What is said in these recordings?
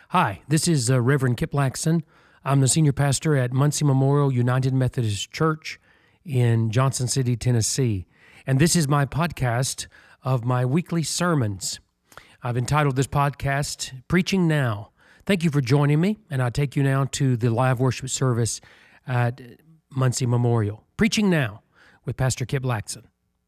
Hi, this is Reverend Kip Laxon. I'm the senior pastor at Muncie Memorial United Methodist Church in Johnson City, Tennessee. And this is my podcast of my weekly sermons. I've entitled this podcast, Preaching Now. Thank you for joining me, and I take you now to the live worship service at Muncie Memorial. Preaching Now with Pastor Kip Laxon.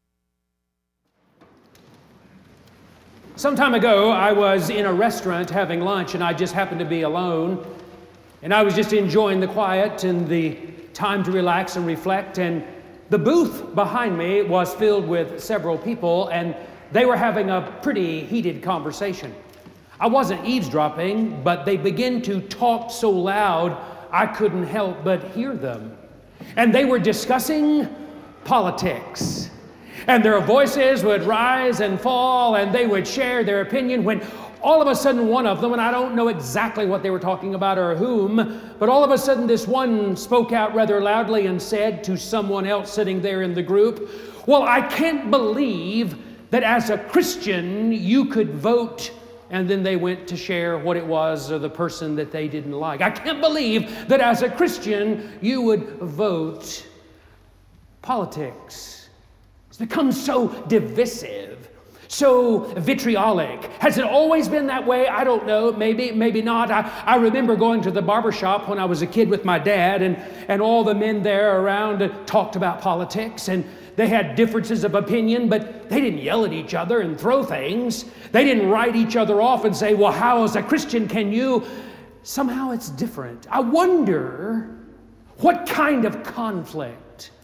Some time ago, I was in a restaurant having lunch, and I just happened to be alone. And I was just enjoying the quiet and the time to relax and reflect. And the booth behind me was filled with several people, and they were having a pretty heated conversation. I wasn't eavesdropping, but they began to talk so loud, I couldn't help but hear them. And they were discussing politics. And their voices would rise and fall, and they would share their opinion when all of a sudden one of them, and I don't know exactly what they were talking about or whom, but all of a sudden this one spoke out rather loudly and said to someone else sitting there in the group, "Well, I can't believe that as a Christian you could vote," and then they went to share what it was or the person that they didn't like. "I can't believe that as a Christian you would vote." Politics. It's become so divisive, so vitriolic. Has it always been that way? I don't know. Maybe not. I remember going to the barbershop when I was a kid with my dad, and all the men there around talked about politics, and they had differences of opinion, but they didn't yell at each other and throw things. They didn't write each other off and say, "Well, how as a Christian can you?" Somehow it's different. I wonder what kind of conflict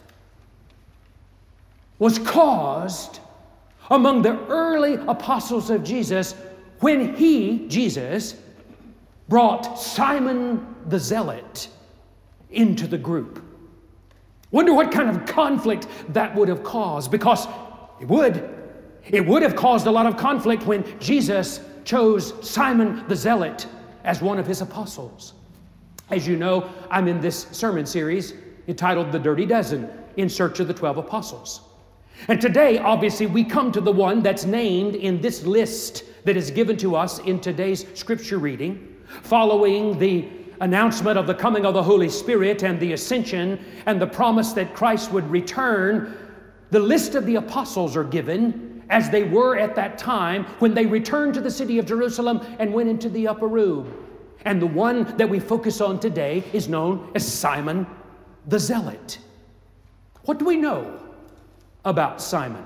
was caused among the early apostles of Jesus when he, Jesus, brought Simon the Zealot into the group. Wonder what kind of conflict that would have caused, because it would have caused a lot of conflict when Jesus chose Simon the Zealot as one of his apostles. As you know, I'm in this sermon series entitled The Dirty Dozen, in search of the 12 apostles. And today, obviously, we come to the one that's named in this list that is given to us in today's scripture reading, following the announcement of the coming of the Holy Spirit and the ascension and the promise that Christ would return. The list of the apostles are given as they were at that time when they returned to the city of Jerusalem and went into the upper room. And the one that we focus on today is known as Simon the Zealot. What do we know about Simon?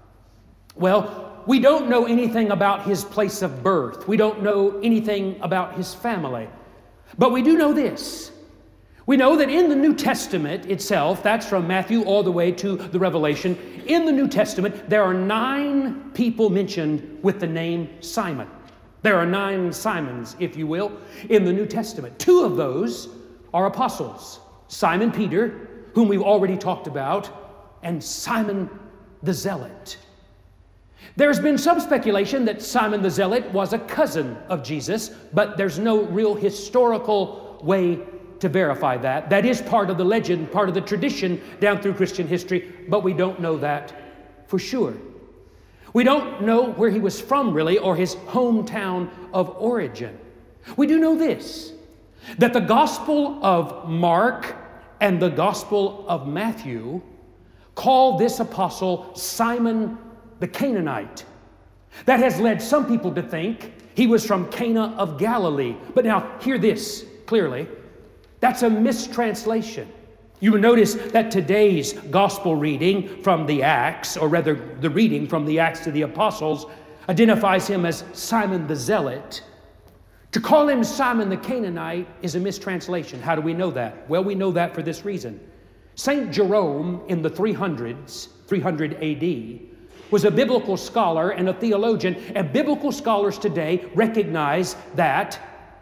Well, we don't know anything about his place of birth. We don't know anything about his family. But we do know this. We know that in the New Testament itself, that's from Matthew all the way to the Revelation, in the New Testament, there are 9 people mentioned with the name Simon. There are 9 Simons, if you will, in the New Testament. 2 of those are apostles. Simon Peter, whom we've already talked about, and Simon the Zealot. There's been some speculation that Simon the Zealot was a cousin of Jesus, but there's no real historical way to verify that. That is part of the legend, part of the tradition down through Christian history, but we don't know that for sure. We don't know where he was from really, or his hometown of origin. We do know this, that the Gospel of Mark and the Gospel of Matthew call this apostle Simon the Canaanite. That has led some people to think he was from Cana of Galilee. But now, hear this clearly. That's a mistranslation. You will notice that today's gospel reading from the Acts, or rather the reading from the Acts to the Apostles, identifies him as Simon the Zealot. To call him Simon the Canaanite is a mistranslation. How do we know that? Well, we know that for this reason. St. Jerome in the 300s, 300 AD, was a biblical scholar and a theologian, and biblical scholars today recognize that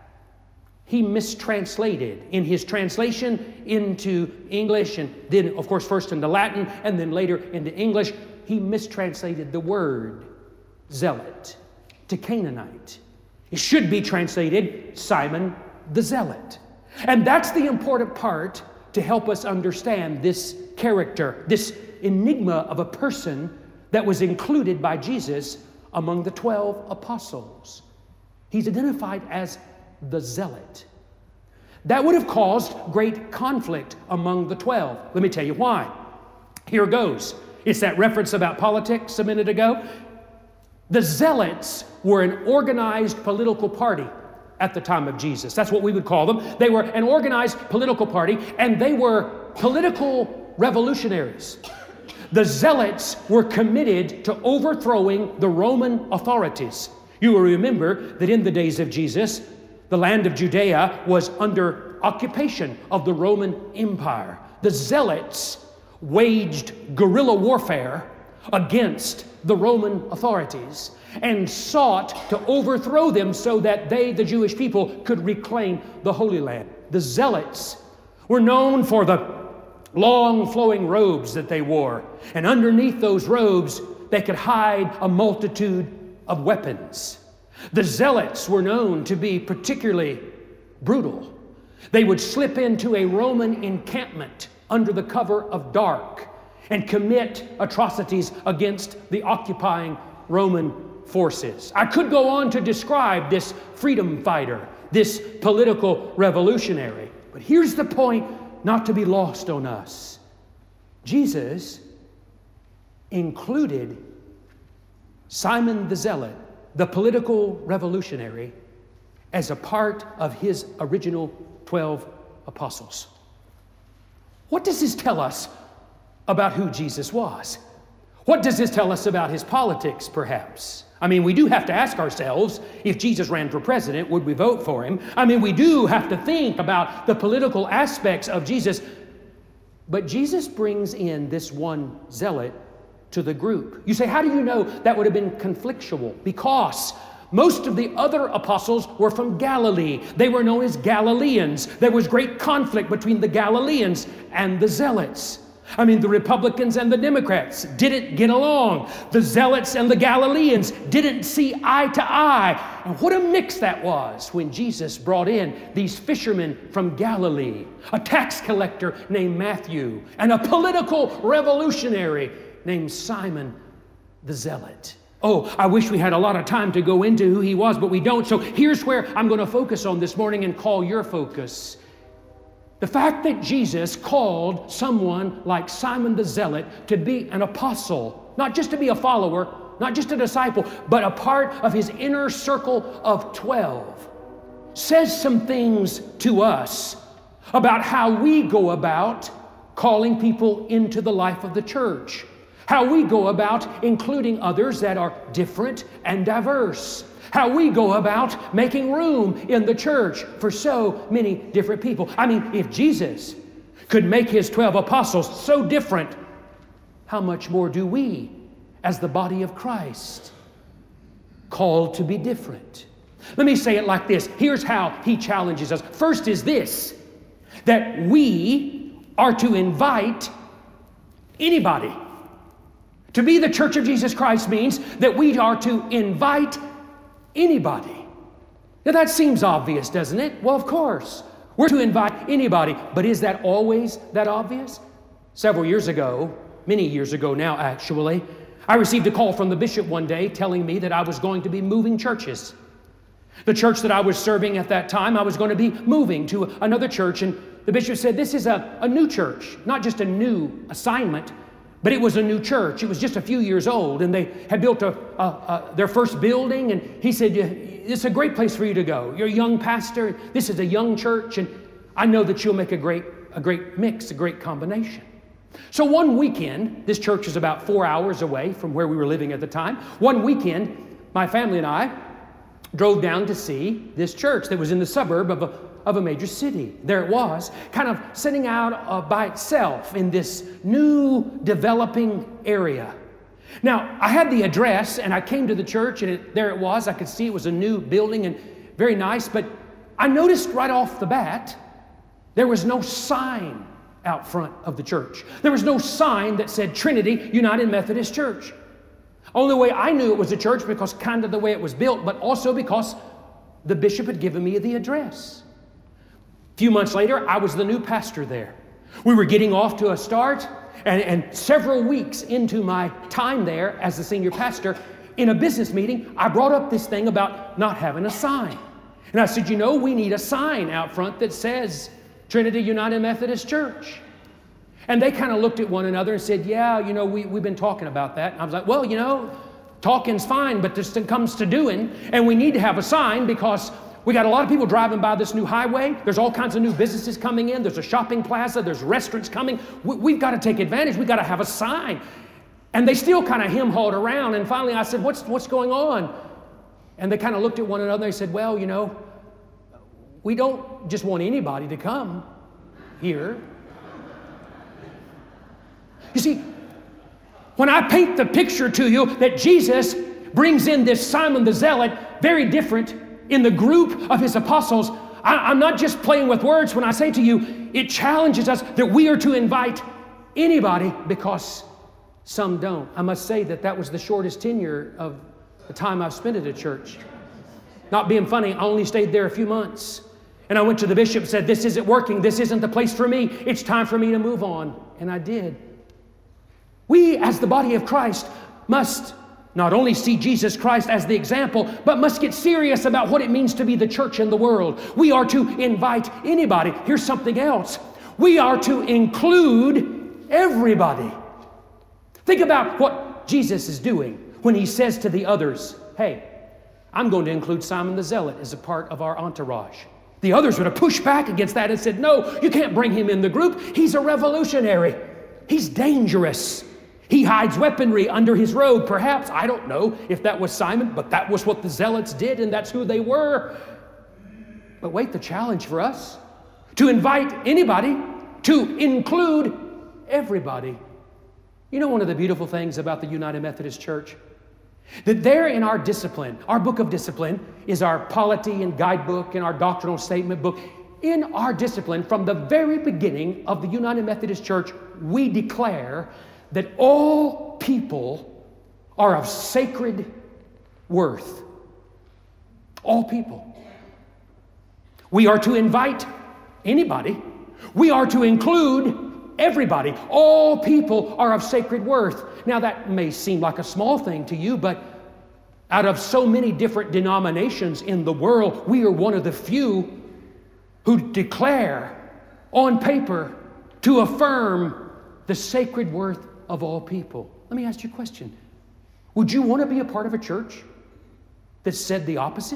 he mistranslated in his translation into English, and then, of course, first into Latin, and then later into English. He mistranslated the word zealot to Canaanite. It should be translated Simon the Zealot. And that's the important part to help us understand this character, this enigma of a person that was included by Jesus among the 12 apostles. He's identified as the Zealot. That would have caused great conflict among the 12. Let me tell you why. Here goes. It's that reference about politics a minute ago. The Zealots were an organized political party at the time of Jesus. That's what we would call them. They were an organized political party, and they were political revolutionaries. The Zealots were committed to overthrowing the Roman authorities. You will remember that in the days of Jesus, the land of Judea was under occupation of the Roman Empire. The Zealots waged guerrilla warfare against the Roman authorities and sought to overthrow them so that they, the Jewish people, could reclaim the Holy Land. The Zealots were known for the long flowing robes that they wore, and underneath those robes they could hide a multitude of weapons. The Zealots were known to be particularly brutal. They would slip into a Roman encampment under the cover of dark and commit atrocities against the occupying Roman forces. I could go on to describe this freedom fighter, this political revolutionary, but here's the point not to be lost on us. Jesus included Simon the Zealot, the political revolutionary, as a part of his original 12 apostles. What does this tell us about who Jesus was? What does this tell us about his politics, perhaps? I mean, we do have to ask ourselves, if Jesus ran for president, would we vote for him? I mean, we do have to think about the political aspects of Jesus. But Jesus brings in this one zealot to the group. You say, how do you know that would have been conflictual? Because most of the other apostles were from Galilee. They were known as Galileans. There was great conflict between the Galileans and the zealots. I mean, the Republicans and the Democrats didn't get along. The Zealots and the Galileans didn't see eye to eye. And what a mix that was when Jesus brought in these fishermen from Galilee, a tax collector named Matthew, and a political revolutionary named Simon the Zealot. Oh, I wish we had a lot of time to go into who he was, but we don't. So here's where I'm going to focus on this morning and call your focus. The fact that Jesus called someone like Simon the Zealot to be an apostle, not just to be a follower, not just a disciple, but a part of his inner circle of 12, says some things to us about how we go about calling people into the life of the church, how we go about including others that are different and diverse, how we go about making room in the church for so many different people. I mean, if Jesus could make his 12 apostles so different, how much more do we, as the body of Christ, called to be different? Let me say it like this. Here's how he challenges us. First is this, that we are to invite anybody. To be the Church of Jesus Christ means that we are to invite anybody. Now that seems obvious, doesn't it? Well, of course. We're to invite anybody. But is that always that obvious? Several years ago, many years ago now actually, I received a call from the bishop one day telling me that I was going to be moving churches. The church that I was serving at that time, I was going to be moving to another church, and the bishop said, this is a new church, not just a new assignment, but it was a new church. It was just a few years old, and they had built their first building, and he said, it's a great place for you to go. You're a young pastor. This is a young church, and I know that you'll make a great mix, a great combination. So one weekend, this church was about 4 hours away from where we were living at the time. One weekend, my family and I drove down to see this church that was in the suburb of a major city. There it was, kind of sitting out by itself in this new developing area. Now, I had the address, and I came to the church, and there it was. I could see it was a new building and very nice, but I noticed right off the bat, there was no sign out front of the church. There was no sign that said Trinity United Methodist Church. Only way I knew it was a church because kind of the way it was built, but also because the bishop had given me the address. A few months later, I was the new pastor there. We were getting off to a start, and several weeks into my time there as the senior pastor, in a business meeting, I brought up this thing about not having a sign. And I said, we need a sign out front that says Trinity United Methodist Church. And they kind of looked at one another and said, yeah, we've been talking about that. And I was like, well, talking's fine, but this thing comes to doing, and we need to have a sign because we got a lot of people driving by this new highway. There's all kinds of new businesses coming in. There's a shopping plaza. There's restaurants coming. We've got to take advantage. We've got to have a sign. And they still kind of hem-hawed around. And finally I said, what's going on? And they kind of looked at one another. They said, well, we don't just want anybody to come here. You see, when I paint the picture to you that Jesus brings in this Simon the Zealot, very different in the group of his apostles, I'm not just playing with words when I say to you, it challenges us that we are to invite anybody because some don't. I must say that was the shortest tenure of the time I've spent at a church. Not being funny, I only stayed there a few months. And I went to the bishop and said, this isn't working. This isn't the place for me. It's time for me to move on. And I did. We, as the body of Christ, must not only see Jesus Christ as the example, but must get serious about what it means to be the church in the world. We are to invite anybody. Here's something else. We are to include everybody. Think about what Jesus is doing when he says to the others, hey, I'm going to include Simon the Zealot as a part of our entourage. The others would have pushed back against that and said, no, you can't bring him in the group. He's a revolutionary. He's dangerous. He hides weaponry under his robe. Perhaps, I don't know if that was Simon, but that was what the Zealots did, and that's who they were. But wait, the challenge for us, to invite anybody, to include everybody. One of the beautiful things about the United Methodist Church, that there in our discipline, our book of discipline is our polity and guidebook and our doctrinal statement book. In our discipline, from the very beginning of the United Methodist Church, we declare that all people are of sacred worth. All people. We are to invite anybody. We are to include everybody. All people are of sacred worth. Now that may seem like a small thing to you, but out of so many different denominations in the world, we are one of the few who declare on paper to affirm the sacred worth of all people. Let me ask you a question. Would you want to be a part of a church that said the opposite?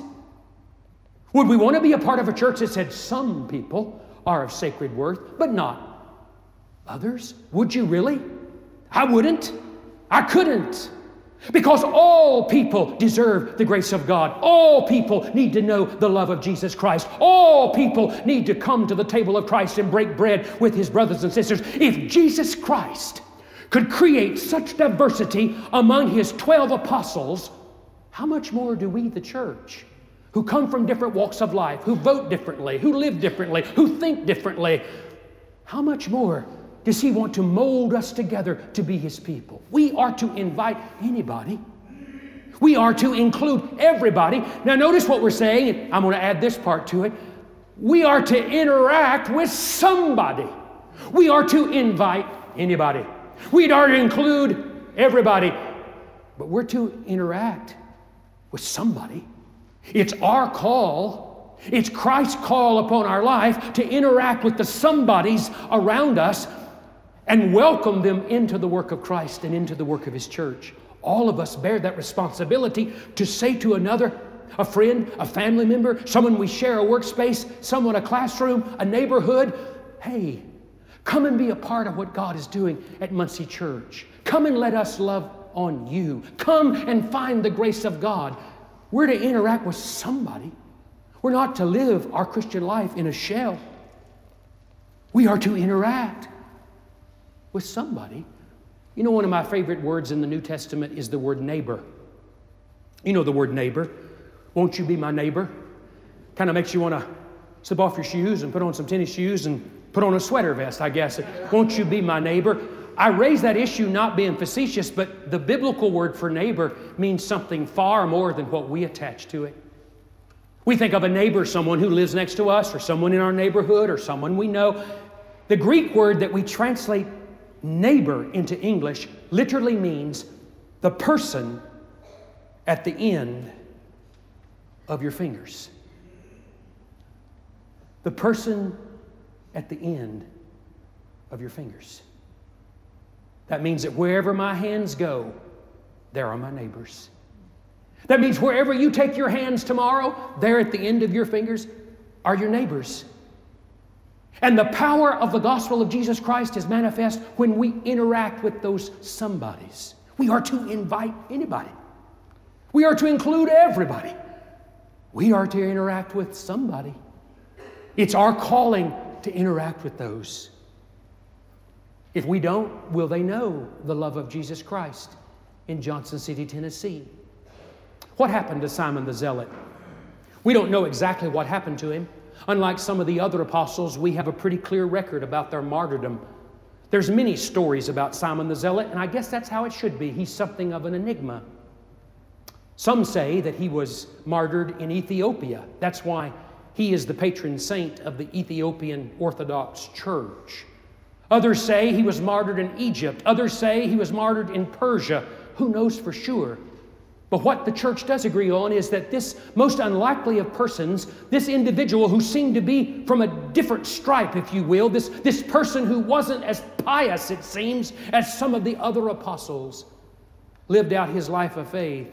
Would we want to be a part of a church that said some people are of sacred worth, but not others? Would you really? I wouldn't. I couldn't. Because all people deserve the grace of God. All people need to know the love of Jesus Christ. All people need to come to the table of Christ and break bread with his brothers and sisters. If Jesus Christ could create such diversity among his 12 apostles, how much more do we, the church, who come from different walks of life, who vote differently, who live differently, who think differently, how much more does he want to mold us together to be his people? We are to invite anybody. We are to include everybody. Now notice what we're saying, and I'm going to add this part to it. We are to interact with somebody. We are to invite anybody. We are to include everybody. But we're to interact with somebody. It's our call. It's Christ's call upon our life to interact with the somebodies around us and welcome them into the work of Christ and into the work of his church. All of us bear that responsibility to say to another, a friend, a family member, someone we share a workspace, someone a classroom, a neighborhood, hey, come and be a part of what God is doing at Muncie Church. Come and let us love on you. Come and find the grace of God. We're to interact with somebody. We're not to live our Christian life in a shell. We are to interact with somebody. One of my favorite words in the New Testament is the word neighbor. You know the word neighbor. Won't you be my neighbor? Kind of makes you want to slip off your shoes and put on some tennis shoes and put on a sweater vest, I guess. Won't you be my neighbor? I raise that issue not being facetious, but the biblical word for neighbor means something far more than what we attach to it. We think of a neighbor, someone who lives next to us, or someone in our neighborhood, or someone we know. The Greek word that we translate neighbor into English literally means the person at the end of your fingers. the person at the end of your fingers. That means that wherever my hands go, there are my neighbors. That means wherever you take your hands tomorrow, there at the end of your fingers are your neighbors. And the power of the gospel of Jesus Christ is manifest when we interact with those somebodies. We are to invite anybody. We are to include everybody. We are to interact with somebody. It's our calling to interact with those. If we don't, will they know the love of Jesus Christ in Johnson City, Tennessee? What happened to Simon the Zealot? We don't know exactly what happened to him. Unlike some of the other apostles, we have a pretty clear record about their martyrdom. There's many stories about Simon the Zealot, and I guess that's how it should be. He's something of an enigma. Some say that he was martyred in Ethiopia. That's why he is the patron saint of the Ethiopian Orthodox Church. Others say he was martyred in Egypt. Others say he was martyred in Persia. Who knows for sure? But what the church does agree on is that this most unlikely of persons, this individual who seemed to be from a different stripe, if you will, this person who wasn't as pious, it seems, as some of the other apostles, lived out his life of faith,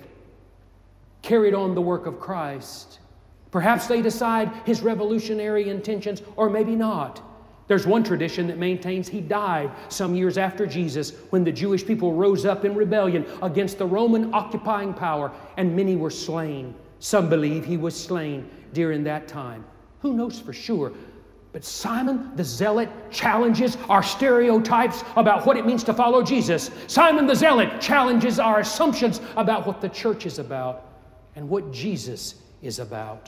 carried on the work of Christ. Perhaps they decide his revolutionary intentions, or maybe not. There's one tradition that maintains he died some years after Jesus when the Jewish people rose up in rebellion against the Roman occupying power, and many were slain. Some believe he was slain during that time. Who knows for sure? But Simon the Zealot challenges our stereotypes about what it means to follow Jesus. Simon the Zealot challenges our assumptions about what the church is about and what Jesus is about.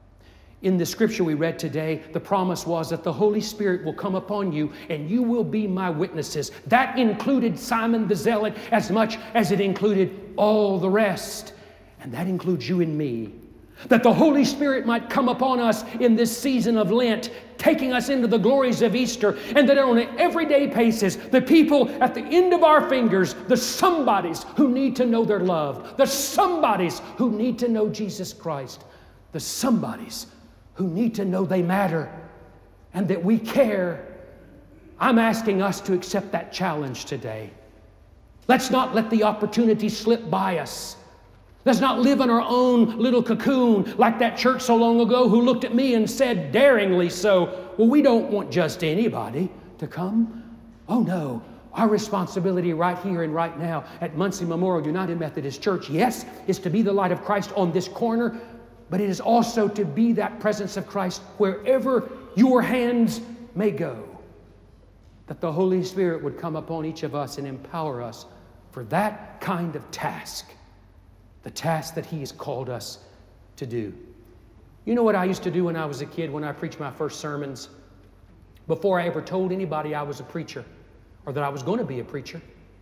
In the scripture we read today, the promise was that the Holy Spirit will come upon you and you will be my witnesses. That included Simon the Zealot as much as it included all the rest. And that includes you and me. That the Holy Spirit might come upon us in this season of Lent, taking us into the glories of Easter, and that on an everyday basis, the people at the end of our fingers, the somebodies who need to know their love, the somebodies who need to know Jesus Christ, the somebodies who need to know they matter and that we care. I'm asking us to accept that challenge today. Let's not let the opportunity slip by us. Let's not live in our own little cocoon like that church so long ago who looked at me and said, daringly so, well, we don't want just anybody to come. Oh no, our responsibility right here and right now at Muncie Memorial United Methodist Church, yes, is to be the light of Christ on this corner, but it is also to be that presence of Christ wherever your hands may go. That the Holy Spirit would come upon each of us and empower us for that kind of task. The task that He has called us to do. You know what I used to do when I was a kid, when I preached my first sermons? Before I ever told anybody I was a preacher or that I was going to be a preacher.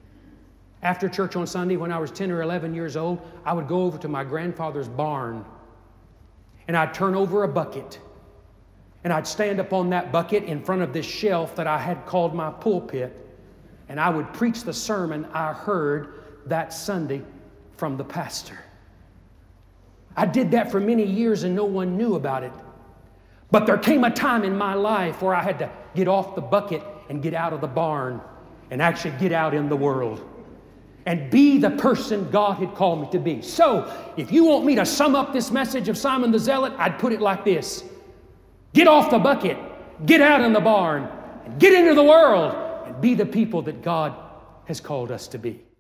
After church on Sunday, when I was 10 or 11 years old, I would go over to my grandfather's barn and I'd turn over a bucket and I'd stand up on that bucket in front of this shelf that I had called my pulpit, and I would preach the sermon I heard that Sunday from the pastor. I did that for many years and no one knew about it. But there came a time in my life where I had to get off the bucket and get out of the barn and actually get out in the world and be the person God had called me to be. So, if you want me to sum up this message of Simon the Zealot, I'd put it like this. Get off the bucket, get out in the barn, and get into the world and be the people that God has called us to be.